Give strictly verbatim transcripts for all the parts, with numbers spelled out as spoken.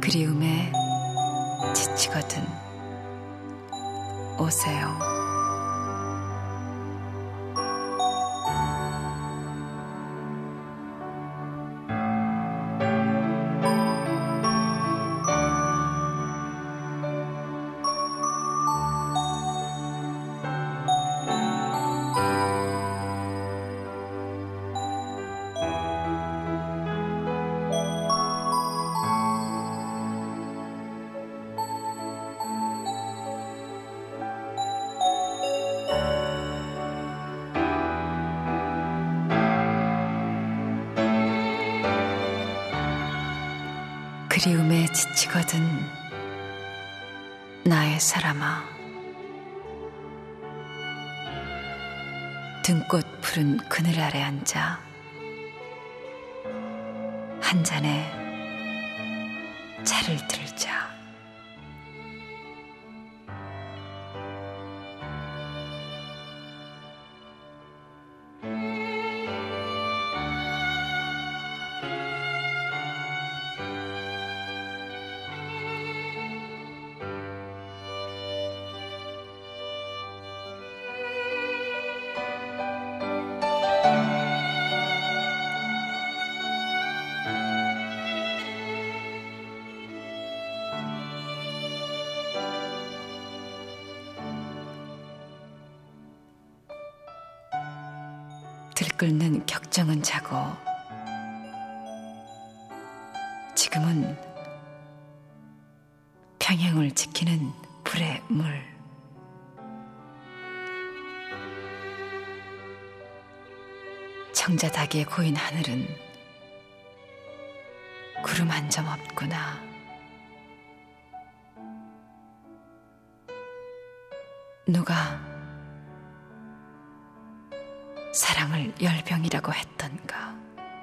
그리움에 지치거든 오세요. 그리움에 지치거든 나의 사람아. 등꽃 푸른 그늘 아래 앉아 한 잔의 차를 들자. 들끓는 격정은 자고 지금은 평행을 지키는 불의 물. 청자닭에 고인 하늘은 구름 한 점 없구나. 누가 사랑을 열병이라고 했던가.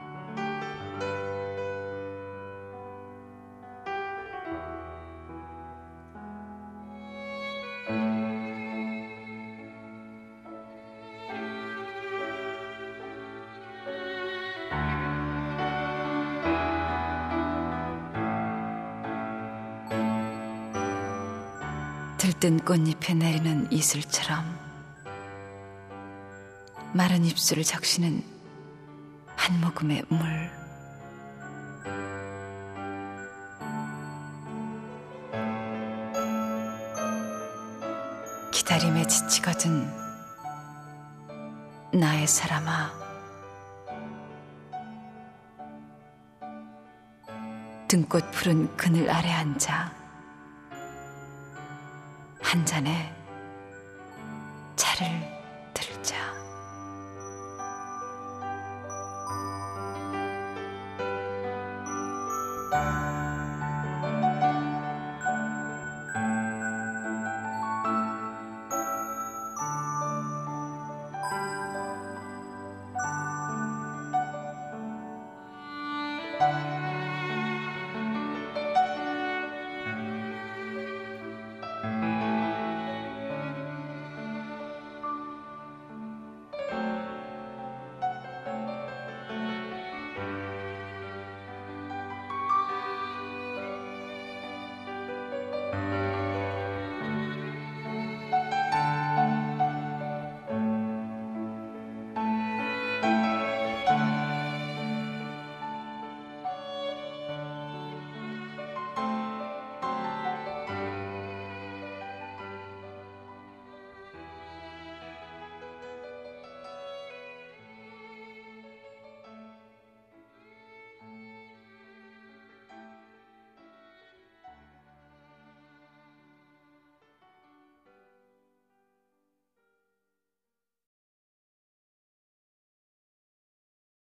들뜬 꽃잎에 내리는 이슬처럼 마른 입술을 적시는 한 모금의 물. 기다림에 지치거든 나의 사람아. 등꽃 푸른 그늘 아래 앉아 한 잔의 차를 들자.